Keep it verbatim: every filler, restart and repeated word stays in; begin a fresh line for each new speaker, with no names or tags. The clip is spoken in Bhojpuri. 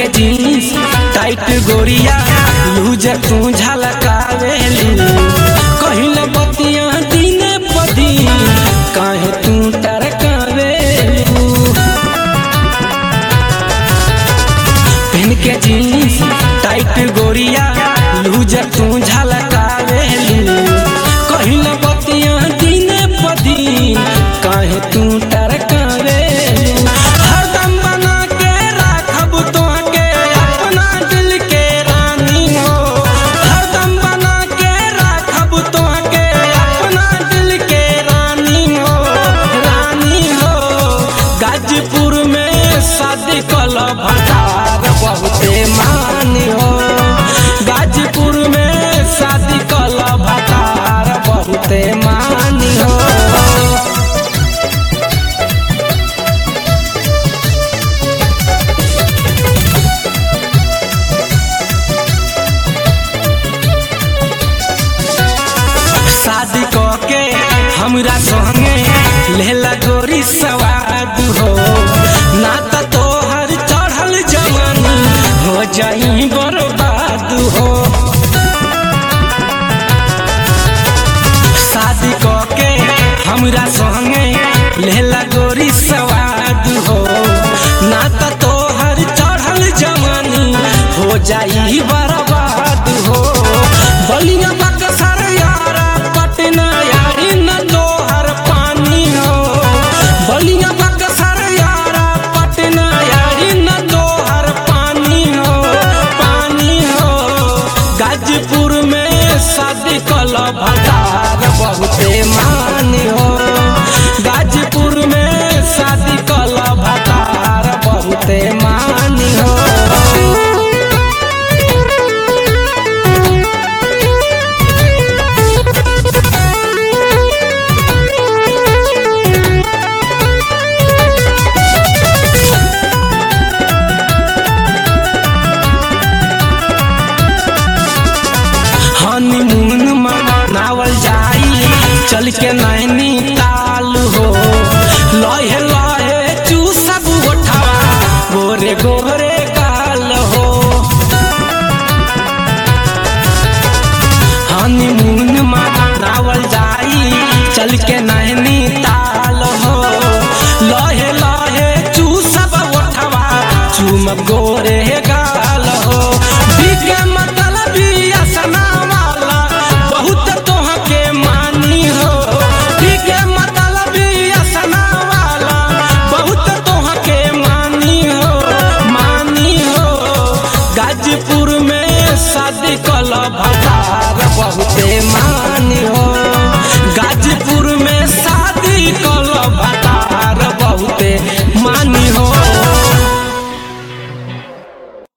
जीन्स टाइट गोरिया लूज तू झलकावेलू कहिल बतिया दिन पदी काहे तू टरकावेलू पहन के जीन्स टाइट गोरिया लूज तू झलकावेलू कहिल बतिया दिन पदी काहे तू टरकावेलू गाजीपुर में शादी कल भटार बहुते मान हो गाजीपुर में शादी कल भटार बहुते मान हो शादी के हमरा संगे लेला गोरी सवाद हो ना तो तोहर चढ़ल जवानी हो जाई बर्बाद हो शादी के हमरा संगे लेला गोरी सवाद हो ना तो तोहर चढ़ल जवानी हो जाई बर्बाद हो बलिया बक्सर यारा पटना यारी न तोहर पानी हो बलिया बक्सर यारा पटना यारी न तोहर पानी हो पानी हो गाजीपुर में शादी कल भटार बहुते मान हो गाजीपुर में शादी कल भटार बहुते मान हो हनीमून मनावल जाई चल के नैनीताल हो लहे लहे चूसब गोठवा गोरे गोरे गाल हो हनीमून मनावल जाई चल के नैनीताल हो लहे लहे चूसब गोठवा चूम गोरे गाल हो बिके मतलब असना गाजीपुर में शादी कल भटार बहुते मान हो गाजीपुर में शादी कल भटार बहुते मान हो।